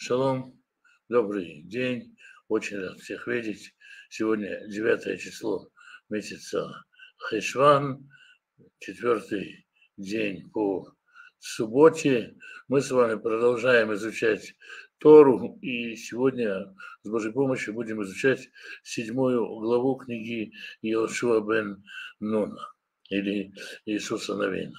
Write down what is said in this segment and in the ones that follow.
Шалом, добрый день, очень рад всех видеть. Сегодня 9 число месяца Хешван, четвертый день по субботе. Мы с вами продолжаем изучать Тору, и сегодня с Божьей помощью будем изучать 7 главу книги Йошуа бен Нуна, или Иисуса Навина.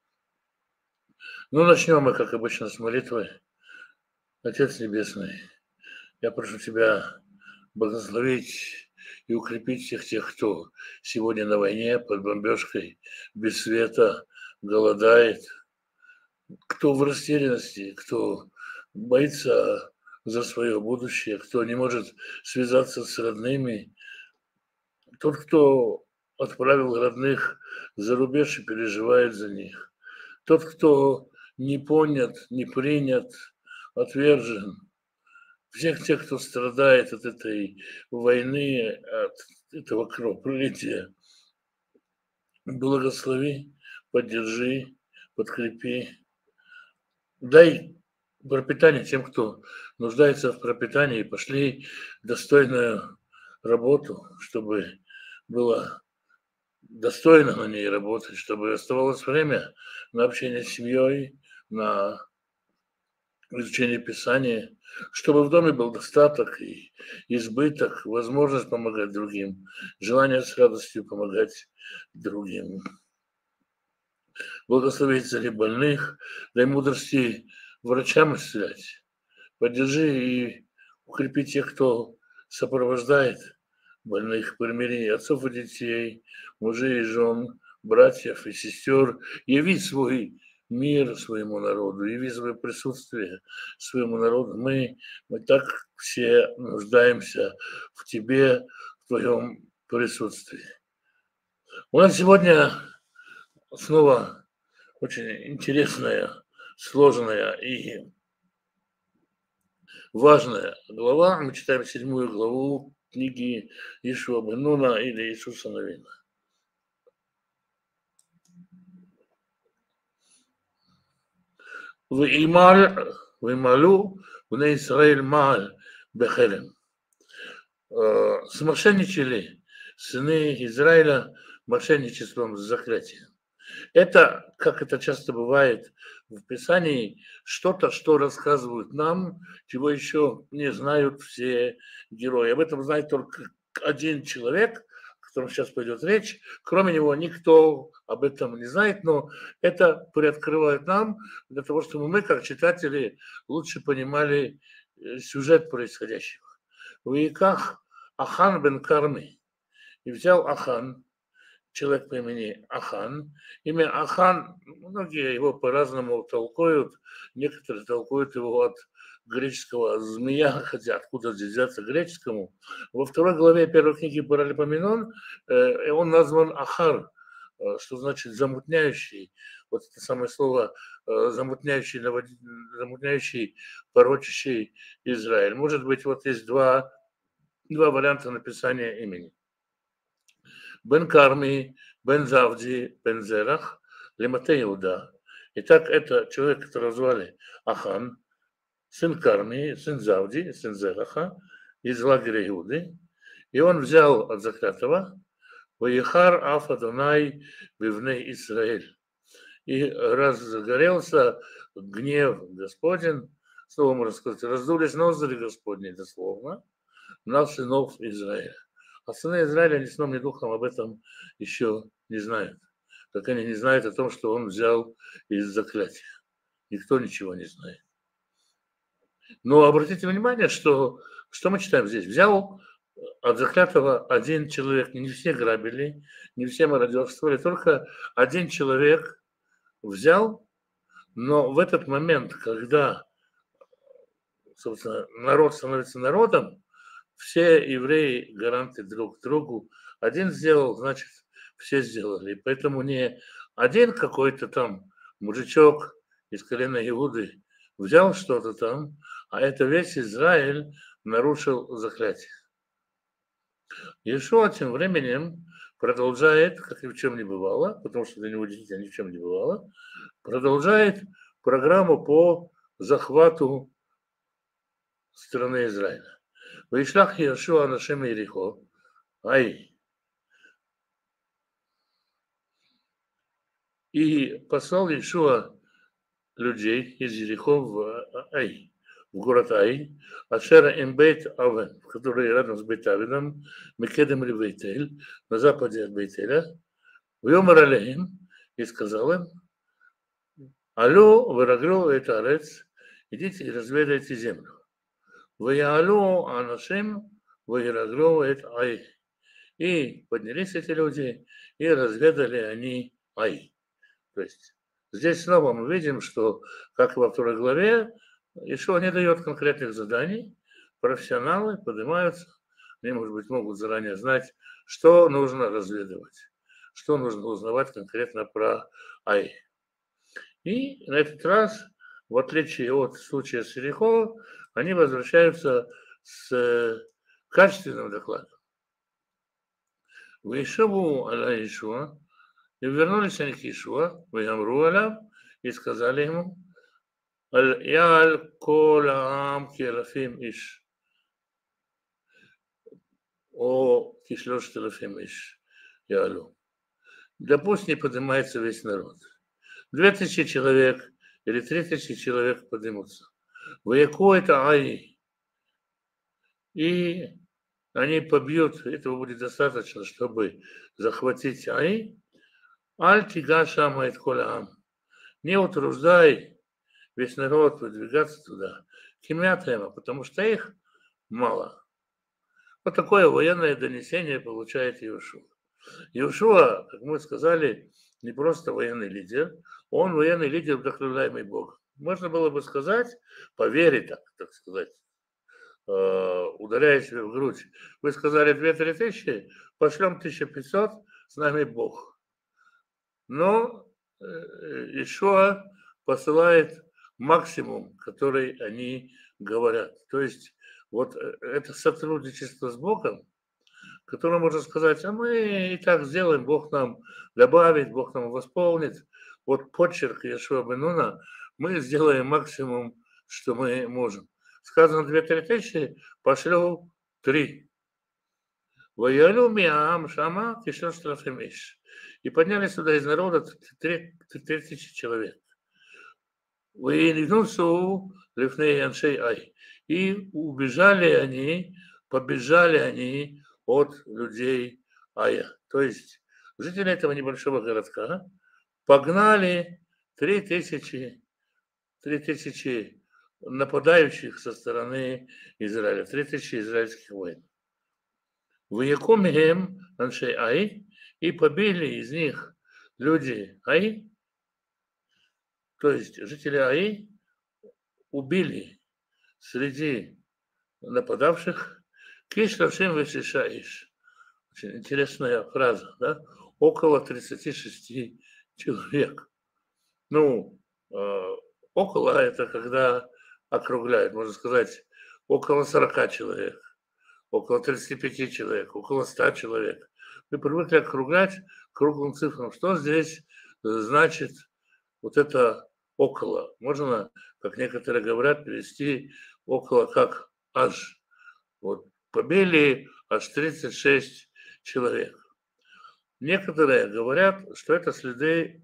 Ну, начнем мы, как обычно, с молитвы. Отец Небесный, я прошу Тебя благословить и укрепить всех тех, кто сегодня на войне, под бомбежкой, без света, голодает, кто в растерянности, кто боится за свое будущее, кто не может связаться с родными, тот, кто отправил родных за рубеж и переживает за них, тот, кто не понят, не принят, отвержен, всех тех, кто страдает от этой войны, от этого кровопролития, благослови, поддержи, подкрепи. Дай пропитание тем, кто нуждается в пропитании, пошли достойную работу, чтобы было достойно на ней работать, чтобы оставалось время на общение с семьей, на изучение Писания, чтобы в доме был достаток и избыток, возможность помогать другим, желание с радостью помогать другим. Благослови царей больных, дай мудрости врачам исцелять. Поддержи и укрепи тех, кто сопровождает больных, примири отцов и детей, мужей и жен, братьев и сестер, яви свой мир своему народу, яви свое присутствие своему народу. Мы так все нуждаемся в тебе, в твоем присутствии. У нас сегодня снова очень интересная, сложная и важная глава. Мы читаем 7 главу книги Йошуа бен Нуна или Иисуса Навина. Вималу бней Исраэль мааль бехелем. Смошенничали сыны Израиля мошенничеством с заклятием. Это, как это часто бывает в Писании, что-то, что рассказывают нам, чего еще не знают все герои. Об этом знает только один человек, о котором сейчас пойдет речь. Кроме него никто об этом не знает, но это приоткрывает нам для того, чтобы мы, как читатели, лучше понимали сюжет происходящего. В Иках Ахан бен Карми. И взял Ахан, человек по имени Ахан. Имя Ахан, многие его по-разному толкуют. Некоторые толкуют его от греческого змея, хотя откуда здесь взяться греческому. Во второй главе первой книги Паралипоменон он назван Ахар, что значит замутняющий. Вот это самое слово замутняющий, замутняющий, порочащий Израиль. Может быть, вот есть два варианта написания имени. Бен Карми, Бен Завди, Бен Зерах, Лемате Иуда. Итак, это человек, которого звали Ахан, сын Карми, сын Завди, сын Зераха, из лагеря Иуды. И он взял от заклятого Ваехар Аф Адонай Бивней Исраэль. И разгорелся гнев Господень, снова можно сказать, раздулись ноздри Господни, дословно, на сынов Израиля. А сыны Израиля ни сном, ни духом об этом еще не знают. Как они не знают о том, что он взял из заклятия. Никто ничего не знает. Но обратите внимание, что мы читаем здесь. Взял от заклятого один человек. Не все грабили, не все мародерствовали. Только один человек взял. Но в этот момент, когда, собственно, народ становится народом, все евреи гаранты друг другу. Один сделал, значит, все сделали. И поэтому не один какой-то там мужичок из колена Иуды взял что-то там, а это весь Израиль нарушил заклятие. Иешуа тем временем продолжает, как ни в чем не бывало, потому что для него действительно ни в чем не бывало, продолжает программу по захвату страны Израиля. Вишлах Йошуа нашем Иерихо, Ай. И послал Иешуа людей из Иерихо в Ай, в город Ай, Ашера Бейт Авен, который рядом с Бейт-Авеном, Мекедем ли Бейтель, на западе от Бейтеля, в Йомар Алеим, и сказал им: Алло, выраглю это арец, идите и разведайте землю. Ваяалу анашим, выраглю это Ай. И поднялись эти люди, и разведали они Ай. То есть здесь снова мы видим, что, как и во второй главе, Иешуа не дает конкретных заданий, профессионалы поднимаются, они, может быть, могут заранее знать, что нужно разведывать, что нужно узнавать конкретно про Ай. И на этот раз, в отличие от случая с Иерихо, они возвращаются с качественным докладом. Вейшаву аля Иешуа, и вернулись они к Иешуа, вейамру алям, и сказали ему: Аль кол аам келафим иш, о кишлёшт элафим иш, ялу. Да пусть не поднимается весь народ. 2000 человек или 3000 человек поднимутся. Ваяку это Ай. И они побьют, этого будет достаточно, чтобы захватить Ай. Аль тигаша майт колям. Не утруждай весь народ выдвигаться туда. Кимятема, потому что их мало. Вот такое военное донесение получает Иешуа. Иешуа, как мы сказали, не просто военный лидер, он военный лидер, вдохновляемый Богом. Можно было бы сказать, поверить, так сказать, ударяя себе в грудь. Вы сказали 2-3 тысячи, пошлем 1500, с нами Бог. Но Иешуа посылает максимум, который они говорят. То есть вот это сотрудничество с Богом, которое можно сказать: а мы и так сделаем, Бог нам добавит, Бог нам восполнит. Вот почерк Иешуа бен Нуна, мы сделаем максимум, что мы можем. Сказано 2-3 тысячи, пошлю 3. Воялю миам шама кишёштлафем иш. И подняли сюда из народа 3000 человек. Военнусу лифней аншей ай. И убежали они, побежали они от людей Ая. То есть жители этого небольшого городка погнали 3000 нападающих со стороны Израиля, 3000 израильских воинов. Выякомихем аншей Ай, и побили из них люди Ай, то есть жители Ай убили среди нападавших Киш Равшим Вешиша Иш. Очень интересная фраза, да? Около 36 человек. Ну, около это когда округляют, можно сказать, около 40 человек, около 35 человек, около 100 человек. Мы привыкли округлять круглым цифрам. Что здесь значит вот это около? Можно, как некоторые говорят, перевести около как аж. Вот побили аж 36 человек. Некоторые говорят, что это следы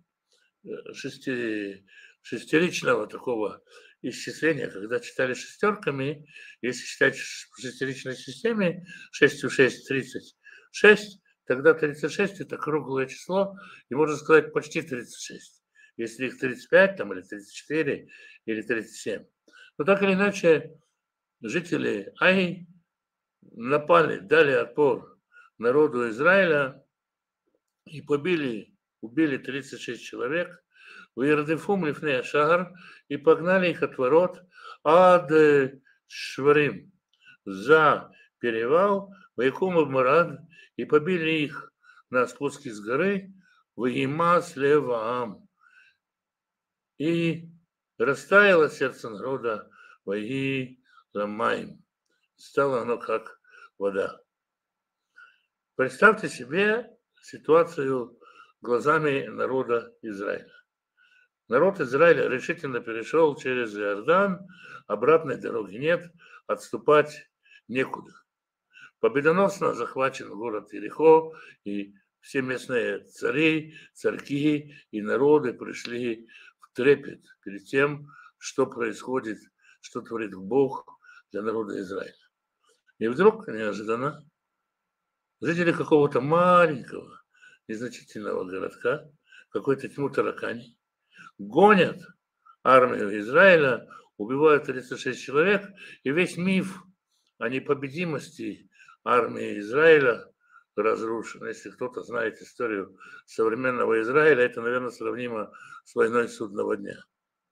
шестеричного такого исчисления, когда читали шестерками, если считать в шестеричной системе 6 в 6 36, тогда 36 это круглое число, и можно сказать почти 36. Если их 35 там, или 34 или 37. Но так или иначе, жители Ай напали, дали отпор народу Израиля и убили 36 человек, в Ирдефум лифней Шагар, и погнали их от ворот ад Шварим за перевал, Вайкум Марад, и побили их на спуске с горы, Ваима слеваам, и растаяло сердце народа, Ваи ламаим, стало оно как вода. Представьте себе ситуацию глазами народа Израиля. Народ Израиля решительно перешел через Иордан, обратной дороги нет, отступать некуда. Победоносно захвачен город Иерихо, и все местные цари, царьки и народы пришли в трепет перед тем, что происходит, что творит Бог для народа Израиля. И вдруг, неожиданно, жители какого-то маленького, незначительного городка, какой-то тьму таракани, гонят армию Израиля, убивают 36 человек, и весь миф о непобедимости армии Израиля разрушен. Если кто-то знает историю современного Израиля, это, наверное, сравнимо с войной судного дня.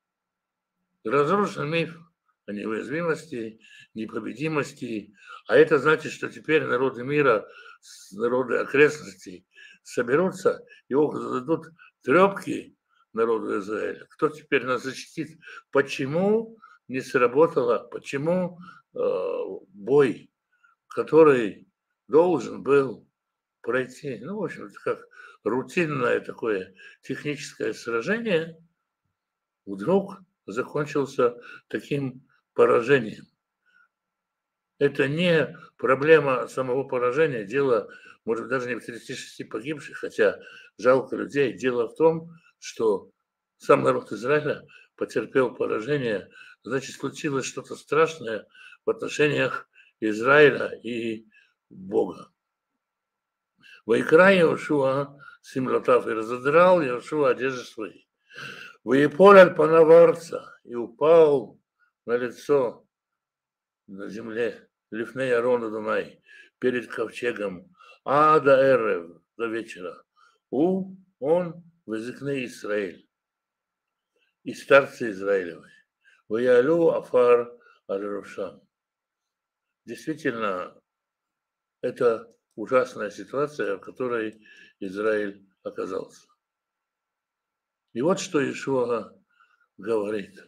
Разрушен миф о неуязвимости, непобедимости, а это значит, что теперь народы мира, народы окрестностей соберутся и дадут трепки народу Израиля. Кто теперь нас защитит? Почему не сработало? Почему бой, который должен был пройти, ну, в общем, это как рутинное такое техническое сражение, вдруг закончился таким поражением. Это не проблема самого поражения, дело, может, даже не в 36 погибших, хотя жалко людей. Дело в том, что сам народ Израиля потерпел поражение, значит, случилось что-то страшное в отношениях Израиля и Бога. Вайкра Иошуа симлотав, и разодрал Иошуа одежды свои. Воеполь альпанаварца, и упал на лицо на земле лифней Арона Дунай, перед ковчегом Ада Эрев, до вечера. Он возыкне Израиль, и старцы Израилевы. Ваялю Афар Аль-Рушам. Действительно, это ужасная ситуация, в которой Израиль оказался. И вот что Иешуа говорит.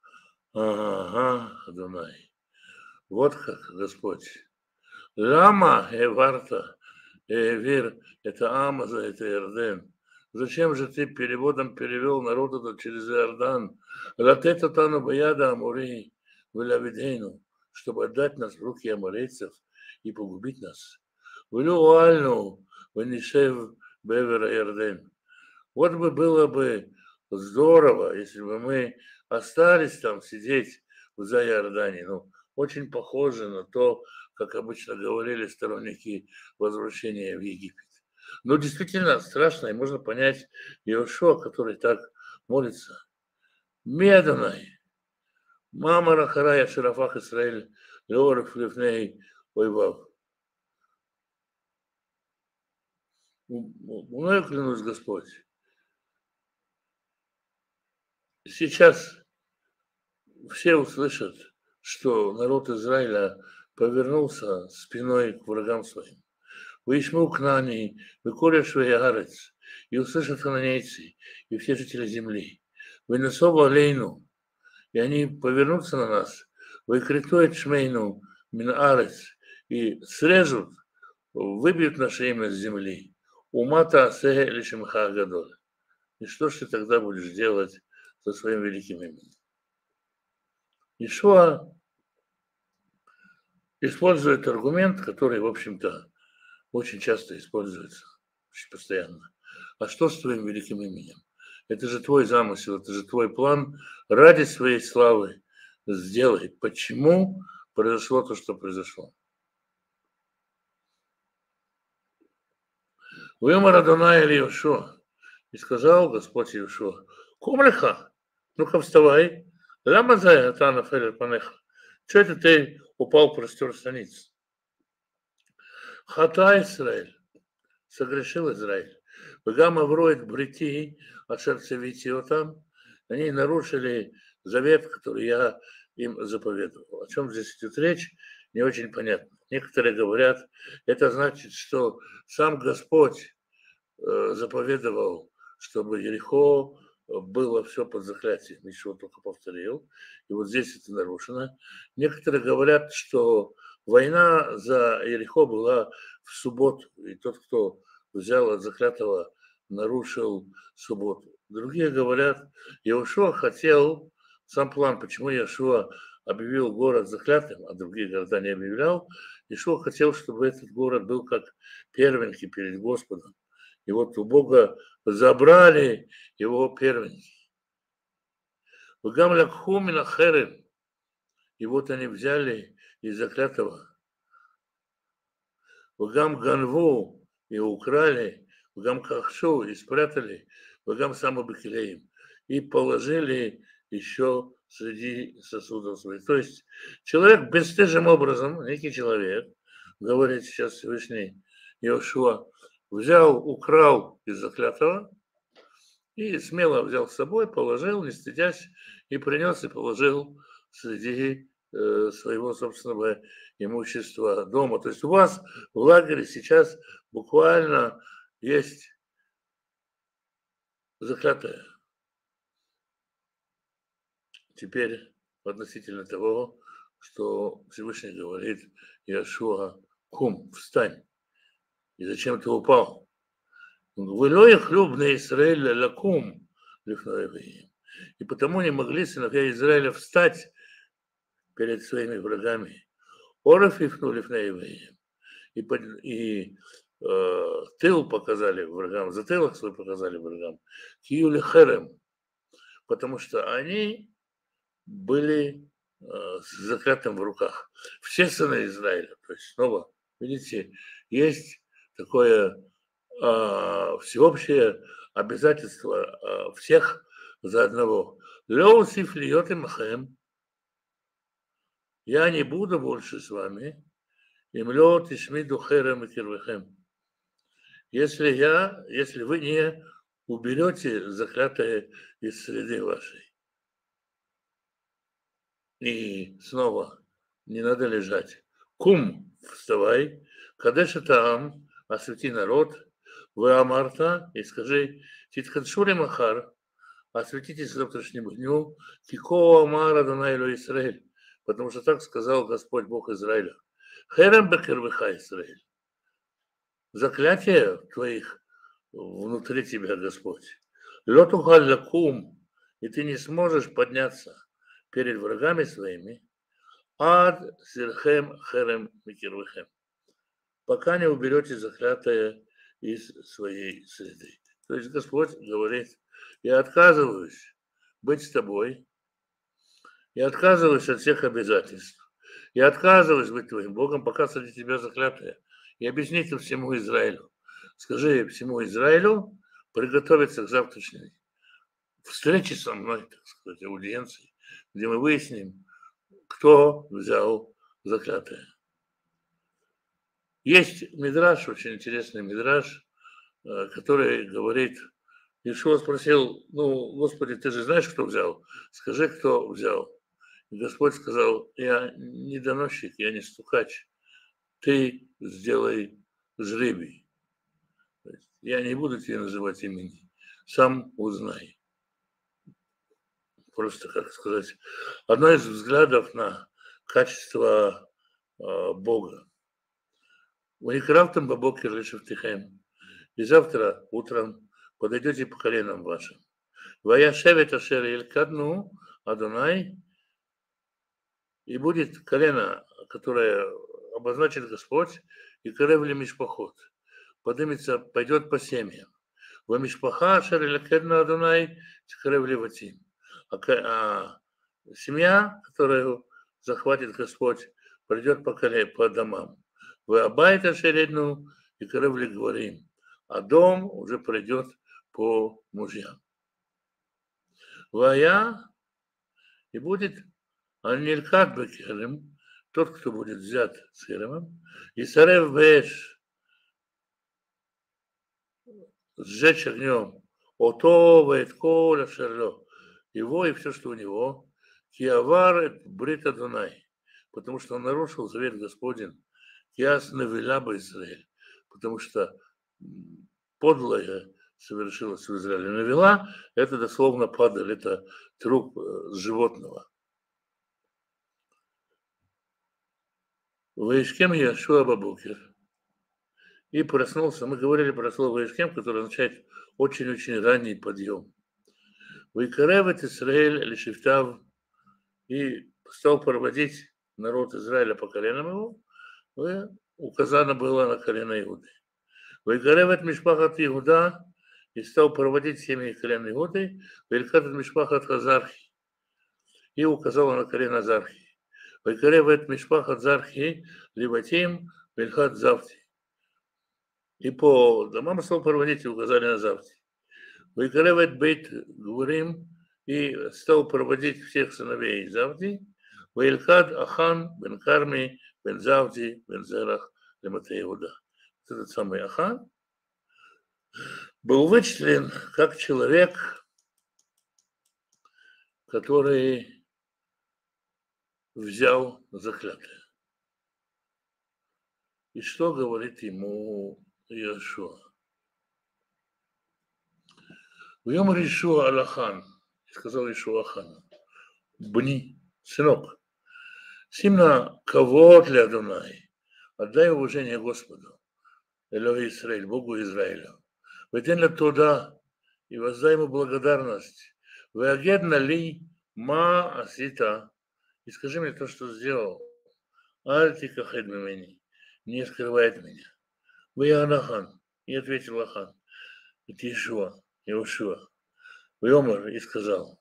Ага, Адонай. Вот как Господь. Лама Эварта, Эвир, это Амаза, это Иорден. Зачем же ты переводом перевел народу через Иордан? Латета тану баяда Амури, вылявидейну, чтобы отдать нас в руки аморейцев и погубить нас. Вылюальну, вынишев бевера Иорден. Вот бы было бы здорово, если бы мы остались там сидеть в Иордане. Ну, очень похоже на то, как обычно говорили сторонники возвращения в Египет. Но действительно страшно, и можно понять Иошуа, который так молится. Меданай, мама Рахарая Шарафах Исраиль, Леоров Левней Ойвав. Мною клянусь, Господь. Сейчас все услышат, что народ Израиля повернулся спиной к врагам своим. Выишму к нани, выкоришь арец, и услышат хананейцы, и все жители земли. Вынесова алейну, и они повернутся на нас, выкритует шмейну мин арец, и срежут, выбьют наше имя с земли. Умата асе лишимха гадоль. И что ж ты тогда будешь делать со своим великим именем? Иешуа использует аргумент, который, в общем-то, очень часто используется, очень постоянно. А что с твоим великим именем? Это же твой замысел, это же твой план. Ради своей славы сделай. Почему произошло то, что произошло? Вымар Адонай или Иошуа. И сказал Господь Иошуа: Кумлиха, ну-ка вставай. Лама за Атана Фелер Панеха. Что это ты упал, простер страниц? Хата Израиль. Согрешил Израиль. Богам Авроид Брити, Ашерцевитио там. Они нарушили завет, который я им заповедовал. О чем здесь идет речь, не очень понятно. Некоторые говорят, это значит, что сам Господь заповедовал, чтобы Ерихо было все под заклятием. Еще только повторил. И вот здесь это нарушено. Некоторые говорят, что война за Ерихо была в субботу. И тот, кто взял от заклятого, нарушил субботу. Другие говорят, Иошуа хотел, сам план, почему Иошуа объявил город заклятым, а другие города не объявлял, Иошуа хотел, чтобы этот город был как первенки перед Господом. И вот у Бога забрали его первенки. Вгам лакху мин ахерем. И вот они взяли из заклятого. Вгам ганву и украли, вгам кахшу и спрятали, вгам самобекелеем. И положили еще среди сосудов своих. То есть человек бесстыжим образом, некий человек, говорит сейчас Всевышний Иошуа, взял, украл из заклятого и смело взял с собой, положил, не стыдясь, и принес и положил среди своего собственного имущества дома. То есть у вас в лагере сейчас буквально есть заклятое. Теперь относительно того, что Всевышний говорит Иошуа, кум, встань. И зачем ты упал? Вылоя хлюбный Израиль лакум лифнаевым. И потому не могли сыновья Израиля встать перед своими врагами. Оров ифнули лифнаевым. И тыл показали врагам, затылок свой показали врагам. Киюли херем. Потому что они были с заклятым в руках. Все сыны Израиля. То есть снова, видите, есть такое всеобщее обязательство всех за одного. Леусиф льет и махем. Я не буду больше с вами. Им лед и шмиду херем и кирвехем. Если вы не уберете заклятое из среды вашей. И снова, не надо лежать. Кум, вставай, кадеш таам, освети народ, вы амарта, и скажи, титкадшури махар, осветитесь завтрашнему дню, кико амара Адонай Израиль, потому что так сказал Господь Бог Израиля. Херем бекервиха Израиль. Заклятие твоих внутри тебя, Господь. Лотухаль лакум, и ты не сможешь подняться перед врагами своими, ад сирхем херем микирвихем, пока не уберете заклятое из своей среды. То есть Господь говорит, я отказываюсь быть с тобой, я отказываюсь от всех обязательств, я отказываюсь быть твоим Богом, пока среди тебя заклятое. И объясни это всему Израилю. Скажи всему Израилю приготовиться к завтрашней встрече со мной, так сказать, аудиенции, где мы выясним, кто взял заклятое. Есть мидраш, очень интересный мидраш, который говорит, Иешуа спросил, ну, Господи, ты же знаешь, кто взял? Скажи, кто взял. И Господь сказал, я не доносчик, я не стукач, ты сделай жребий. Я не буду тебе называть имени, сам узнай. Просто, как сказать, одно из взглядов на качество Бога. Уникрафтом бабокер лишевтихем. И завтра утром подойдете по коленам вашим. Ваяшевет ашер елькадну Адонай. И будет колено, которое обозначит Господь, и коревли мишпахот. Поднимется, пойдет по семьям. Во мишпаха ашер елькадну Адонай, коревли ватим. А семья, которую захватит Господь, придет по домам. Вы абайта шередну и коревли говорим, а дом уже пройдет по мужьям. Вая и будет анилькат бекерем, тот, кто будет взят с херемом, и сарев беш, сжечь огнем, ото вейтколя шерло, его и все, что у него, киавар брит Адонай, потому что он нарушил завет Господень, ясно виляба Израиль, потому что подлое совершилось в Израиле. Навела, это дословно падаль, это труп животного. Ваишкем Яшуа Бабукер. И проснулся, мы говорили про слово Ваишкем, которое означает очень-очень ранний подъем. Вайкаревет Исраэль Лишифтав, и стал проводить народ Израиля по коленам его, и указано было на колено Иуды. Вайкаревет Мишпахат Иуда, и стал проводить семьи колен Иуды, Вайкаревет Мишпахат Хазархи, и указала на колено Зархи. Вайкаревет Мишпахат Зархи, Либатим, Вильхат Завти. И по домам стал проводить и указали на Завти. Вайкаревет Бейт Гурим, и стал проводить всех сыновей Завди. Ваилькад Ахан бен Карми бен Завди бен Зерах Лемате Иуда. Этот самый Ахан был вычислен как человек, который взял заклятое. И что говорит ему Иошуа? Вьем Ишуа Алахан, сказал Ишуа Ахану, бни, сынок, симна кого для Адонай, отдай уважение Господу, Элои Израиль, Богу Израиля. Вытянь туда и воздай ему благодарность. Веагедна ли ма асита, и скажи мне то, что сделал. Альтика хедмимени, не скрывает меня. Вы Анахан, и ответил Ахан, и Иошуа, Вьомар, и сказал,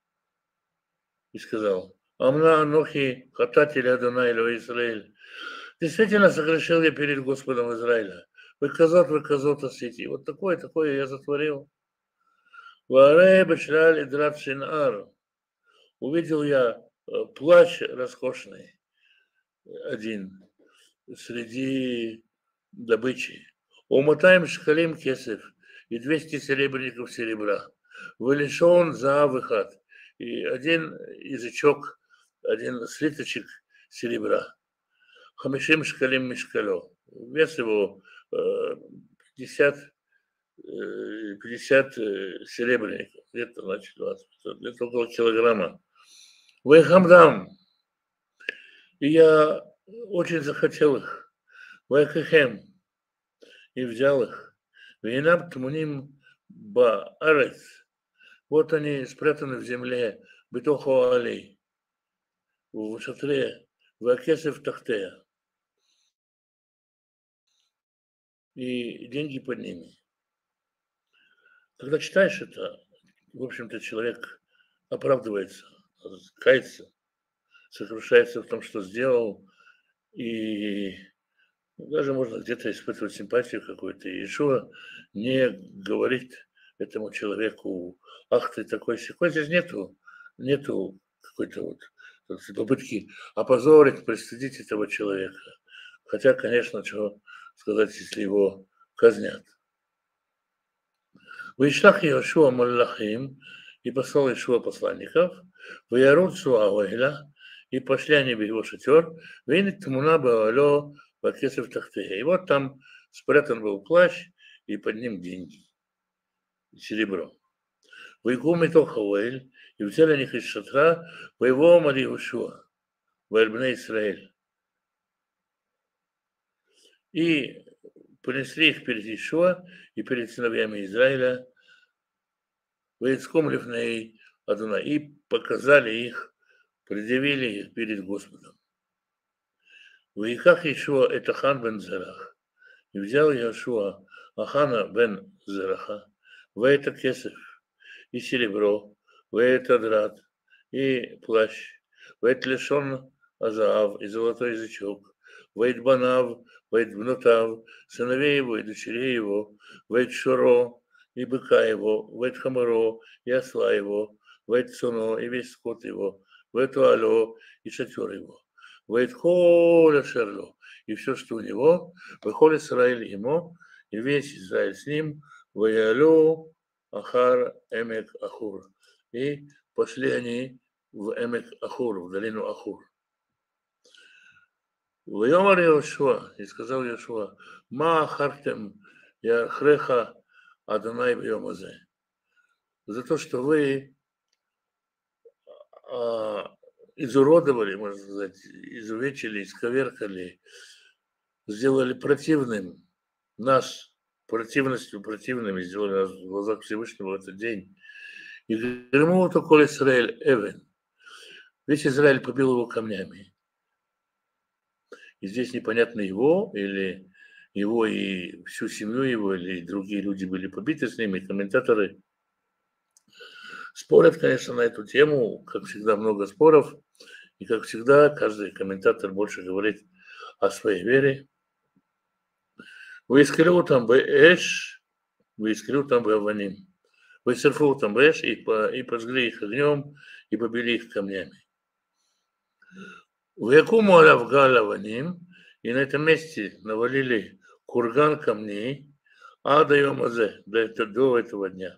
Амна Анохи, хататель Адонай Элои Израиль. Действительно согрешил я перед Господом Израиля. Вы казот осети. Вот такое я затворил. Варе бешраль идрат шинар. Увидел я плащ роскошный один среди добычи. Умотаем шкалим кесев и 200 серебряников серебра. Вылишен за выход. И один язычок, один слиточек серебра. Хамишим шкалим мишкало. Вес его 50 серебряников, где-то, значит, 20, где-то около килограмма. Вайхамдам. И я очень захотел их. Вайхахем. И взял их. Вейнам тмуним баарец. Вот они спрятаны в земле. Бетохо алей. В шатре. Вакесев тахтея. И деньги под ними. Когда читаешь это, в общем-то, человек оправдывается, кается, сокрушается в том, что сделал, и даже можно где-то испытывать симпатию какую-то. И Иешуа не говорит этому человеку, ах ты такой сякой. Здесь нету какой-то вот попытки опозорить, пристыдить этого человека. Хотя, конечно, что сказать, если его казнят. Вишлах Иошуа Маллахим, и послал Иешуа посланников, Ваярутсу Ауэля, и пошли они в его шатер, Вейнит Тмуна Баалё Вакесев Тахтея. И вот там спрятан был плащ, и под ним деньги, серебро. Вайгум Митохауэль, и взяли них из шатра, Воево Мари Иошуа, Ваэльбне Исраэль. И принесли их перед Иешуа и перед сыновьями Израиля, Ваицком Лифней Адуна, и показали их, предъявили их перед Господом. Ваиках Иешуа это Хан бен Зерах, и взял Иешуа Ахана бен Зераха, это кесев, и серебро, это драт, и плащ, это лишон Азаав, и золотой язычок, вейт банав, вейт бнутав, сыновей его и дочерей его, вейт шуро, и быка его, вейт хамаро, и осла его, вейт суно, и весь скот его, вейт ало, и шатер его, вейт холя шерло, и все, что у него, выходит Израиль ему, и весь Израиль с ним, ваялю ахар эмек ахур, и пошли они в эмек ахур, в долину Ахур. Вайомар Иошуа, и сказал Иошуа, ма ахартем яхреха Адонай бьемазе. За то, что вы изуродовали, можно сказать, изувечили, исковеркали, сделали противным нас, противностью противными, сделали нас в глазах Всевышнего в этот день. И гремут около Израиль Эвен. Весь Израиль побил его камнями. И здесь непонятно его, или его и всю семью его, или другие люди были побиты с ними. Комментаторы спорят, конечно, на эту тему. Как всегда, много споров. И, как всегда, каждый комментатор больше говорит о своей вере. Выискрил там Бэш, выискрил там Бэваним. Высерфу там Бэш и пожгли их огнем, и побили их камнями. Векуму алавгала ваним, и на этом месте навалили курган камней, а до Йомазе, до этого дня.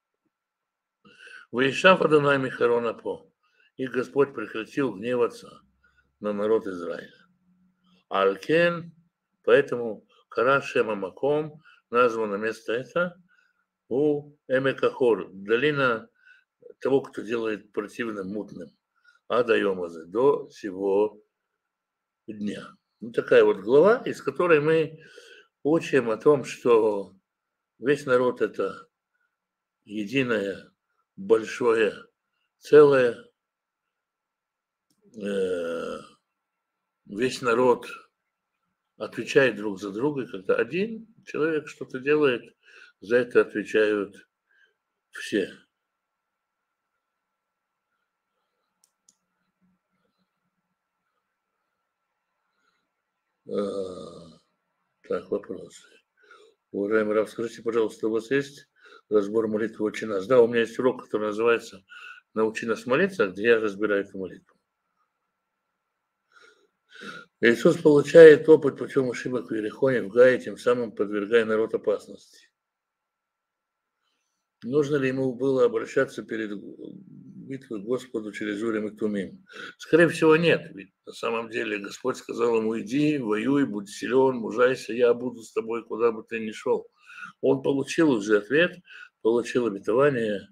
Выишав Адонай Михарона По, и Господь прекратил гневаться на народ Израиля. Алкен, поэтому Кара Шема Маком, названо место это у Эмекахор, долина того, кто делает противным, мутным, Ада Йомазе, до сего дня. Ну, такая вот глава, из которой мы учим о том, что весь народ – это единое, большое, целое. Весь народ отвечает друг за друга, и когда один человек что-то делает, за это отвечают все. Так, вопросы. Уважаемый Рав, скажите, пожалуйста, у вас есть разбор молитвы «Отче наш»? Да, у меня есть урок, который называется «Научи нас молиться», где я разбираю эту молитву. Иисус получает опыт путем ошибок в Иерихоне, в Гае, тем самым подвергая народ опасности. Нужно ли ему было обращаться перед битвой к Господу через Урим и Тумим? Скорее всего, нет. Ведь на самом деле Господь сказал ему: иди, воюй, будь силен, мужайся, я буду с тобой, куда бы ты ни шел. Он получил уже ответ, получил обетование.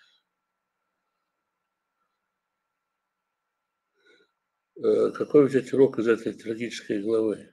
Какой взять урок из этой трагической главы?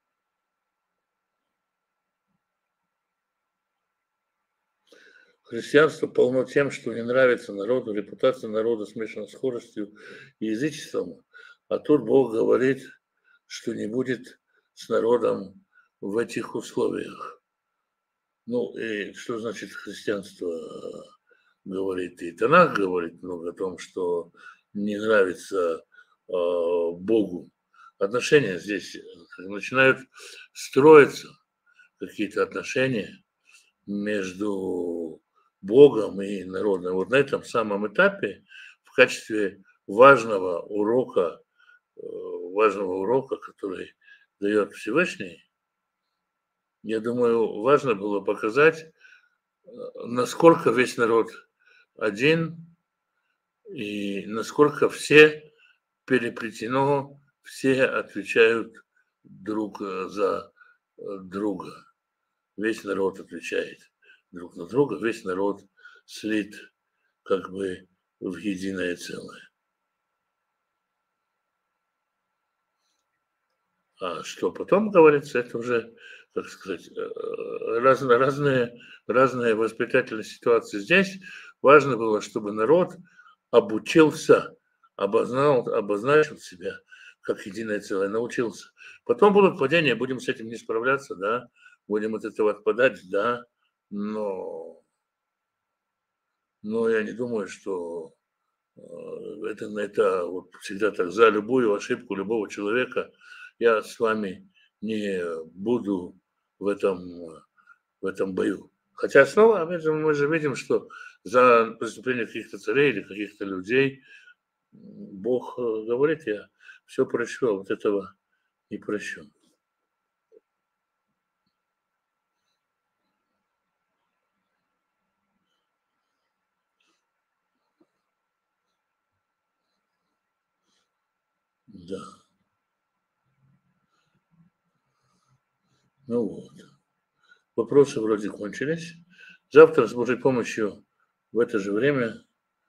Христианство полно тем, что не нравится народу, репутация народа смешана с скоростью и язычеством. А тут Бог говорит, что не будет с народом в этих условиях. Ну, и что значит христианство говорит? И Танах говорит много о том, что не нравится Богу. Отношения здесь начинают строиться, какие-то отношения между Богом и народом. Вот на этом самом этапе в качестве важного урока, который дает Всевышний, я думаю, важно было показать, насколько весь народ один и насколько все переплетено, все отвечают друг за друга. Весь народ отвечает друг на друга, весь народ слит как бы в единое целое. А что потом говорится, это уже, как сказать, разные воспитательные ситуации. Здесь важно было, чтобы народ обучился, обозначил себя как единое целое, научился. Потом будут падения, будем с этим не справляться, да, будем от этого отпадать, да, но я не думаю, что это вот всегда так. За любую ошибку любого человека я с вами не буду в этом бою. Хотя снова, опять же, мы же видим, что за преступление каких-то царей или каких-то людей Бог говорит: я все прощу, а вот этого не прощу. Да. Ну вот. Вопросы вроде кончились. Завтра с Божьей помощью в это же время.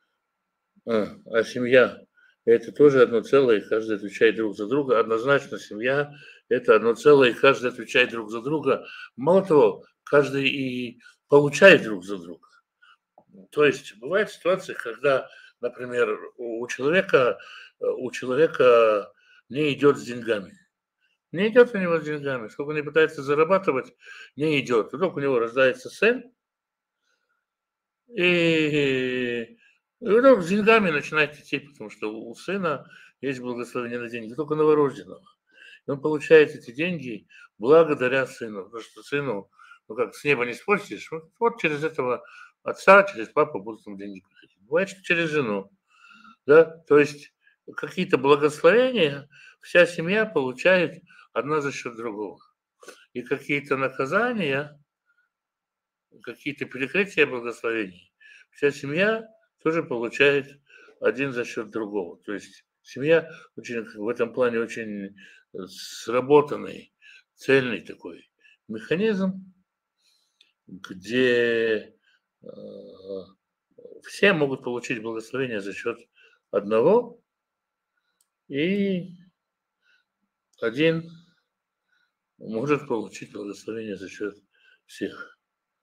А семья – это тоже одно целое, и каждый отвечает друг за друга. Однозначно семья – это одно целое, и каждый отвечает друг за друга. Мало того, каждый и получает друг за друга. То есть бывают ситуации, когда, например, у человека не идет с деньгами. Не идет у него с деньгами. Сколько он не пытается зарабатывать, не идет. Вдруг у него рождается сын, и вдруг с деньгами начинает идти, потому что у сына есть благословение на деньги, только новорожденного. И он получает эти деньги благодаря сыну, потому что сыну, ну как, с неба не спустишь, вот через этого отца, через папу будут там деньги приходить. Бывает, что через жену, да, то есть какие-то благословения вся семья получает одна за счет другого. И какие-то наказания, какие-то перекрытия благословений, вся семья тоже получает один за счет другого. То есть семья очень, в этом плане очень сработанный, цельный такой механизм, где все могут получить благословение за счет одного, и один может получить благословение за счет всех.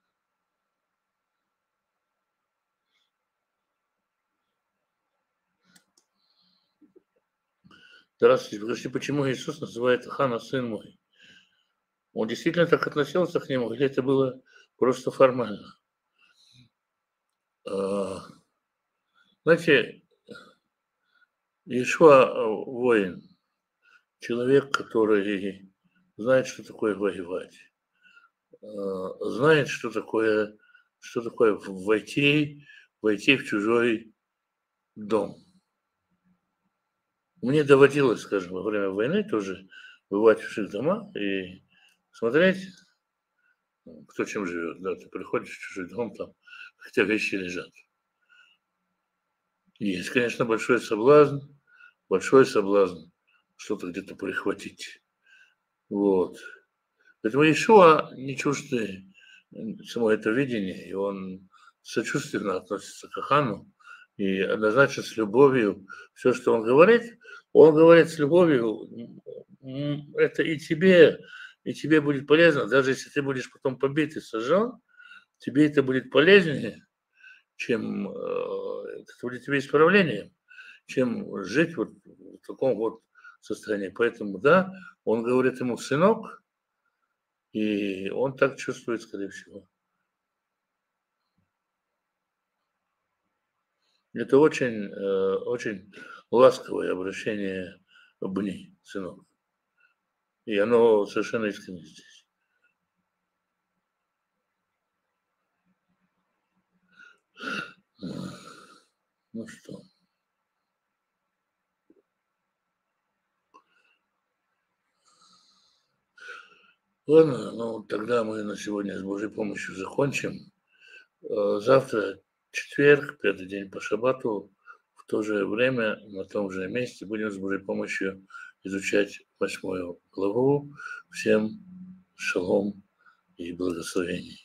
Здравствуйте, скажите, почему Иисус называет Хана сын мой? Он действительно так относился к нему, или это было просто формально? А, Знаете, Иешуа воин, человек, который знает, что такое воевать, знает, что такое войти в чужой дом. Мне доводилось, скажем, во время войны тоже бывать в чужих домах и смотреть, кто чем живет. Да, ты приходишь в чужой дом, там хотя вещи лежат. Есть, конечно, большой соблазн что-то где-то прихватить. Вот. Поэтому Иешуа не чужды само это видение, и он сочувственно относится к Ахану, и однозначно с любовью все, что он говорит с любовью, это и тебе будет полезно, даже если ты будешь потом побит и сожжен, тебе это будет полезнее, чем это будет тебе исправлением, чем жить вот в таком вот состоянии. Поэтому, да, он говорит ему: сынок, и он так чувствует, скорее всего. Это очень ласковое обращение «бни», сынок. И оно совершенно искренне здесь. Ну что, ладно, ну тогда мы на сегодня с Божьей помощью закончим. Завтра четверг, пятый день по шаббату, в то же время, на том же месте будем с Божьей помощью изучать 8 главу. Всем шалом и благословений.